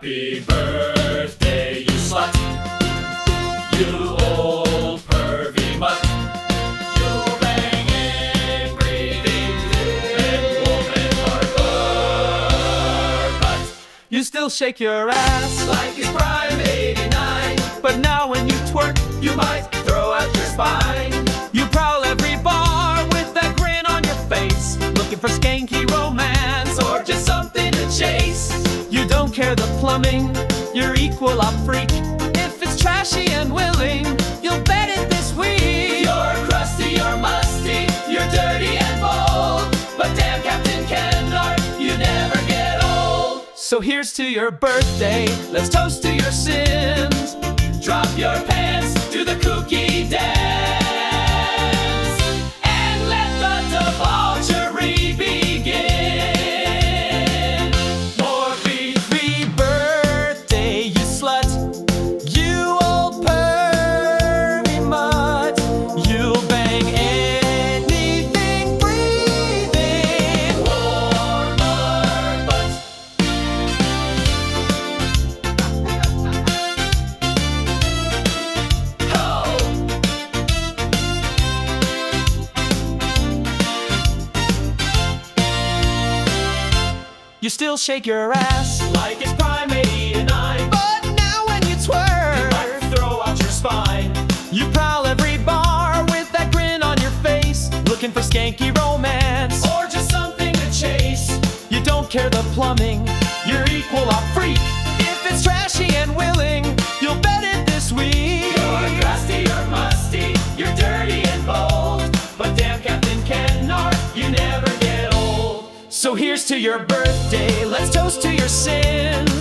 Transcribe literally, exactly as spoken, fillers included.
Happy birthday, you slut. You old pervy mutt. You banging, breathing, and woman hard butt. You still shake your ass Like it's prime eighty-nine. but now when you twerk, You might throw out your spine. you prowl every bar with that grin on your face, looking for skanky romance. Or just something to chase. You don't care the plumbing, you're equal op freak. If it's trashy and willing, you'll bet it this week. You're crusty, you're musty, you're dirty and bold. But damn, Captain Kenard, you never get old. So here's to your birthday, let's toast to your sins. Drop your pants, do the kooky dance, and let the debauchery begin. More beat, happy birthday, you slut. You old pervy mutt. You'll bang anything breathing. Warmer butt. Ho! You still shake your ass, Like it's prime eighty-nine. but now when you twerk, Might throw out your spine. you prowl every bar with that grin on your face, looking for skanky romance. Or just something to chase. You don't care the plumbing, you're equal op freak. If it's trashy and willing, you'll bet it this week. You're crusty, you're musty, you're dirty and bold. But damn, Captain Kenard, you never get old. So here's to your birthday, let's toast to your sins.